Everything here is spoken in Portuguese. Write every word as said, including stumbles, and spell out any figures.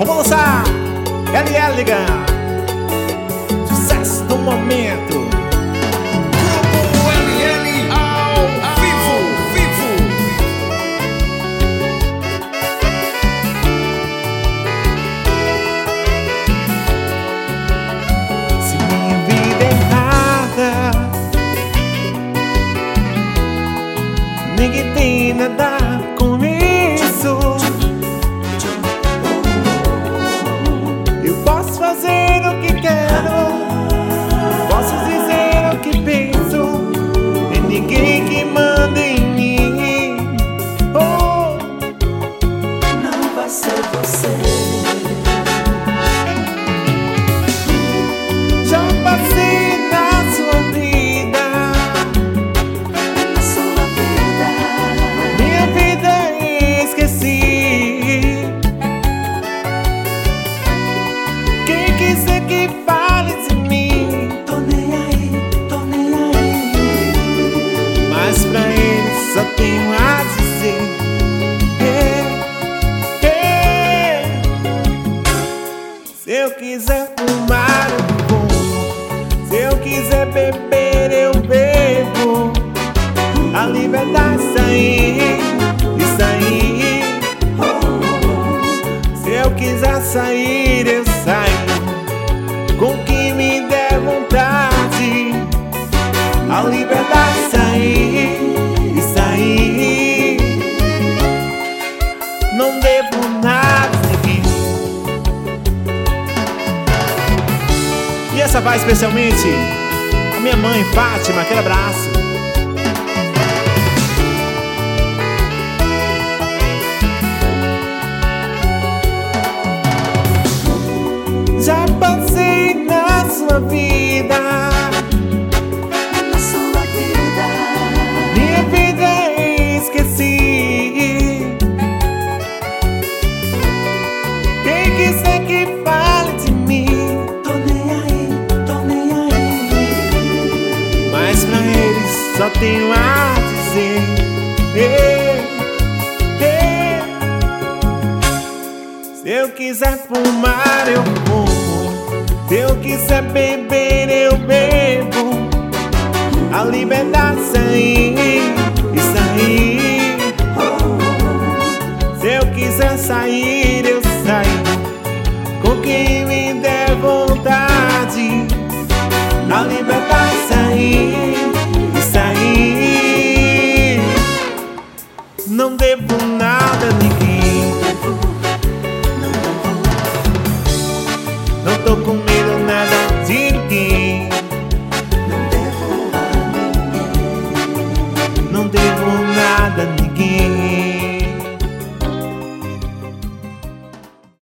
Vamos lançar L L sucesso do momento. Grupo L L ao vivo, vivo. Se minha vida é nada, ninguém tem nada com isso. Eu posso fazer o que quero, posso dizer o que penso, tem ninguém que manda em mim. Oh, não vai ser você. Já passei na sua vida, Na sua vida, minha vida esqueci. Quem quiser que fale de mim, tô nem aí, tô nem aí. mas pra ele só tenho a dizer. Hey, hey. Se eu quiser fumar, eu fumo. Se eu quiser beber, eu bebo. A liberdade sair e sair. Se eu quiser sair, eu saio com que me der vontade. A liberdade sair e sair. Não devo nada aqui. E essa vai especialmente a minha mãe, Fátima, aquele abraço. Já passei na sua vida, Na sua vida, minha vida esqueci. Quem quiser que fale de mim, tô nem aí, tô nem aí. mas pra eles só tenho a dizer. Ei, ei. Se eu quiser fumar, eu fumo. Se eu quiser beber, eu bebo. A liberdade sair e sair. Se eu quiser sair, eu saio com quem me der vontade. A liberdade sair e sair. Não devo nada a ninguém, não tô com